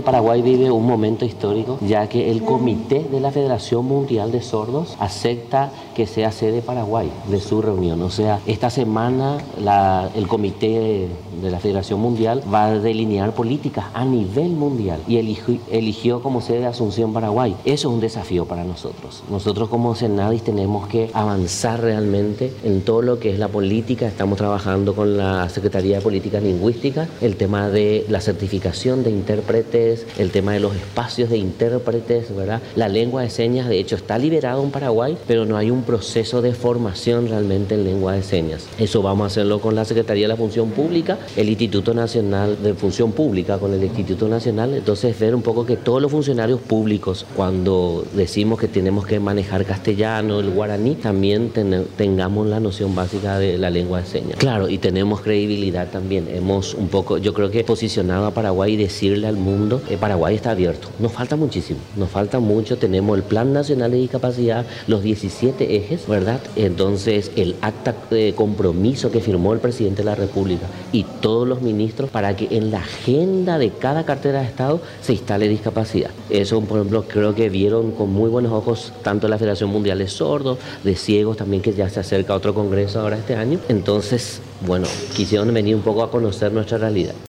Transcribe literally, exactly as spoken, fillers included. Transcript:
Paraguay vive un momento histórico, ya que el Comité de la Federación Mundial de Sordos acepta que sea sede Paraguay de su reunión. O sea, esta semana la, el Comité de la Federación Mundial va a delinear políticas a nivel mundial y eligió, eligió como sede Asunción, Paraguay. Eso es un desafío para nosotros. Nosotros como Senadis tenemos que avanzar realmente en todo lo que es la política. Estamos trabajando con la Secretaría de Políticas Lingüísticas, el tema de la certificación de intérpretes, el tema de los espacios de intérpretes, ¿verdad? La lengua de señas, de hecho, está liberado en Paraguay, pero no hay un proceso de formación realmente en lengua de señas. Eso vamos a hacerlo con la Secretaría de la Función Pública, el Instituto Nacional de Función Pública, con el Instituto Nacional. Entonces, ver un poco que todos los funcionarios públicos, cuando decimos que tenemos que manejar castellano, el guaraní, también ten, tengamos la noción básica de la lengua de señas. Claro, y tenemos credibilidad también. Hemos un poco, yo creo que posicionado a Paraguay y decirle al mundo, eh, Paraguay está abierto. Nos falta muchísimo, nos falta mucho. Tenemos el Plan Nacional de Discapacidad, los diecisiete ejes, ¿verdad? Entonces, el acta de compromiso que firmó el presidente de la República y todos los ministros para que en la agenda de cada cartera de Estado se instale discapacidad. Eso, por ejemplo, creo que vieron con muy buenos ojos tanto la Federación Mundial de Sordos, de Ciegos también, que ya se acerca otro congreso ahora este año. Entonces, bueno, quisieron venir un poco a conocer nuestra realidad.